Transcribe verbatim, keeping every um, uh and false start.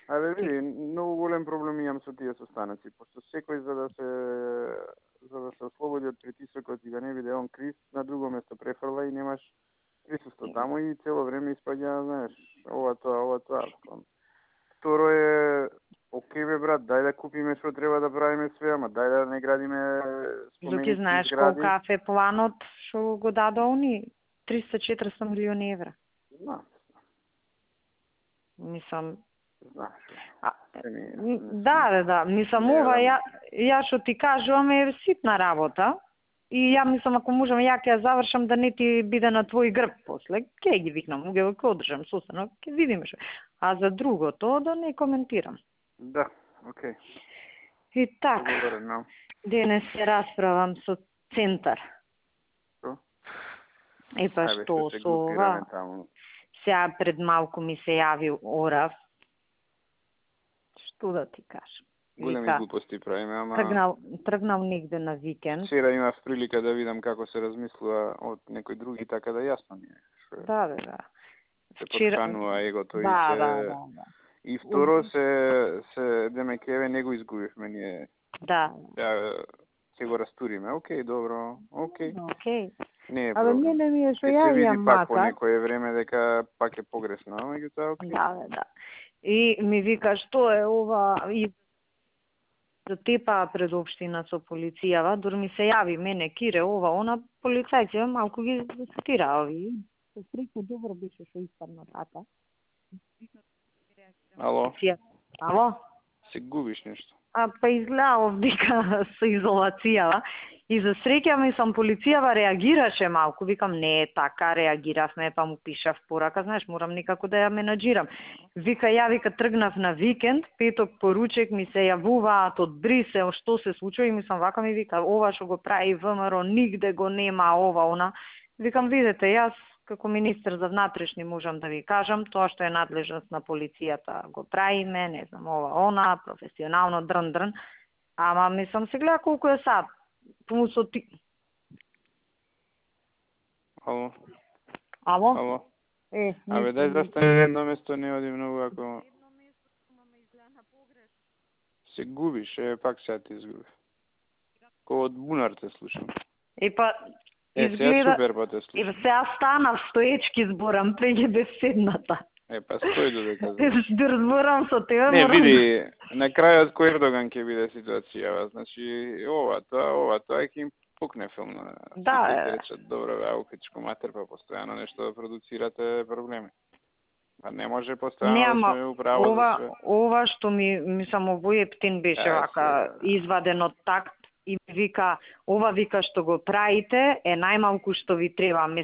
Абе, види, многу голем проблем имам со тие состаноци, пошто секој за да се за да се ослободи од притисокот и да не биде он крив, на друго место префрла и немаш присуство таму и цело време испаѓа, знаеш, ова тоа, ова тоа. Второ е, окей бе брат, дај да купиме што треба да правиме све, ама дај да не градиме споменици Зоки знаеш згради. колку е планот што го даде они триста-четириста милиони евра. Знам. Мислам, Знаеш. А, да, да, да, мислам ова ја ја што ти кажувам е ситна работа. И ја мислам ако можам ја ќе ја завршам да не ти биде на твој грб после. Ќе ги викнам, ќе го одржам состанок, ќе видиме што. А за другото да не коментирам. Да, окей. И така. Добре, no. Денес се расправам со центар. Што? И па што со ова? Сега пред малку ми се јави Орав. Што да ти кажам? Големи глупости правиме, ама... Тргнал, тргнал негде на викенд. Вчера имав прилика да видам како се размислува од некои други, така да јасно ми е. Шо... Да, да, да. Се подхранува егото да, и се... Да, да, да. И второ се, се демек еве не го изгубивме ние. Да. Ја ќе го растуриме. Окей, добро. Окей. Окей. Не е Абе, проблем. мене ми е што Ќе ја се види јам пак по мака. некое време дека пак е погресно, меѓутоа окей. Да, да, да. И ми вика што е ова и за тепа пред општина со полицијава, дури ми се јави мене Кире ова, она полицајци малку ги засетира ови. Се среќа добро беше што испадна така. Ало. Ало. Се губиш нешто. А па изгледа овдека со изолацијава. И за среќа мислам полицијава реагираше малку, викам не е така, реагиравме, па му пишав порака, знаеш, морам некако да ја менаџирам. Вика ја вика тргнав на викенд, петок поручек ми се јавуваат од Брисел, што се случува и мислам вака ми вика ова што го прави ВМРО нигде го нема ова она. Викам видете, јас како министер за внатрешни можам да ви кажам, тоа што е надлежност на полицијата го правиме, не знам ова она, професионално дрн дрн, ама мислам се гледа колку е сад. Помусо ти... Ало. Ало? Ало. Е, Абе, дај застани на едно место, не оди многу, ако... Едно место ма ме изгледа на погреш. Се губиш, е, пак сега ти изгубиш. Ко од бунар те слушам. Е, па... Е, сега супер па те слушам. Е, сега станав стоечки зборам, преќе бев седната. Е, па стој додека. Да разборам со тебе, не, морам... види, на крајот кој Ердоган ќе биде ситуацијава, значи, ова, тоа, ова, тоа ќе им пукне филм на да, сите речат, добро, бе, ау, качко матер, па постојано нешто да продуцирате проблеми. Па не може постојано да се управа ова, за све. Ова што ми, мислам, овој Ептин беше да, вака се... изваден од такт и вика, ова вика што го правите е најмалку што ви треба. Ме